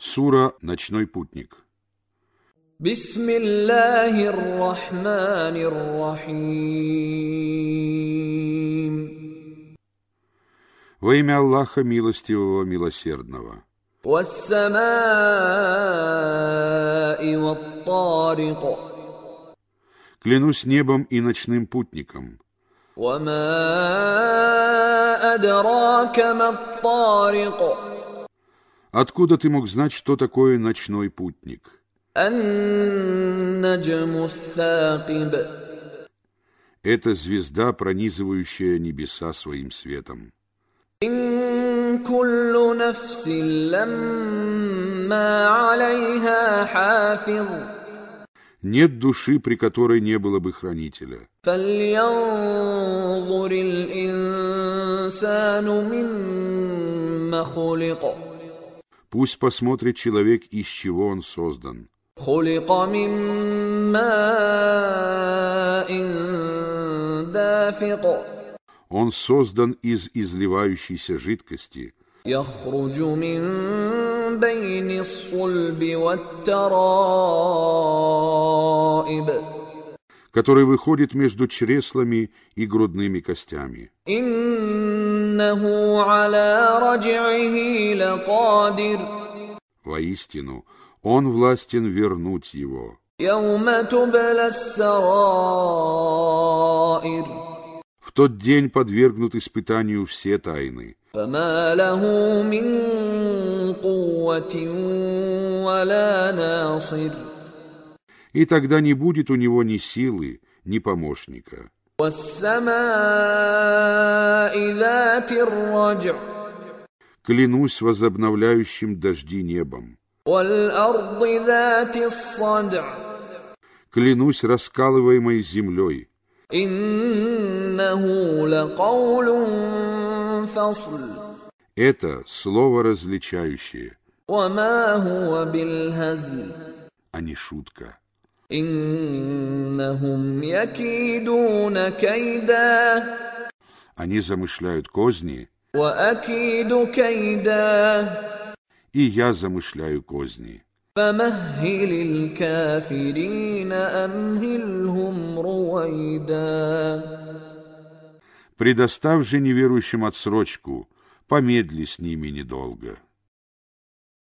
Сура «Ночной путник». Бисмиллахир рахманир рахим. Во имя Аллаха Милостивого, Милосердного. Вассамаи ваттарик. Клянусь небом и ночным путником. Вама адрака маттарик. Откуда ты мог знать, что такое ночной путник? Ан-наджму ас-сaqib. Это звезда, пронизывающая небеса своим светом. Ин куллу нафсин ламма алейха хафиз. Нет души, при которой не было бы хранителя. Фальянзурил инсану мимма хулик. Пусть посмотрит человек, из чего он создан. Хулика мин маин дафик. Он создан из изливающейся жидкости, Яхруджу мин байни ас-сульби ват-тараиб. который выходит между чреслами и грудными костями. Иннаху аля радж'ихи лакадир. Воистину, он властен вернуть его. Яума тубла ас-сараир. В тот день подвергнут испытанию все тайны. Фама лаху мин кувватин вала насир. И тогда не будет у него ни силы, ни помощника. Вассамаи зати ар-радж'ь. Клянусь возобновляющим дожди небом. Вал-арди зати ас-сад'ь. Клянусь раскалываемой землей. Иннаху лакаулун фасл. Это слово различающее, Вама хуа бил-хазл. а не шутка. Иннахум якидуна кайда. Они замышляют козни, Ва акиду кайда. и я замышляю козни. Фамаххилил кафирина амхилхум руайда. Предоставь же неверующим отсрочку, помедли с ними недолго.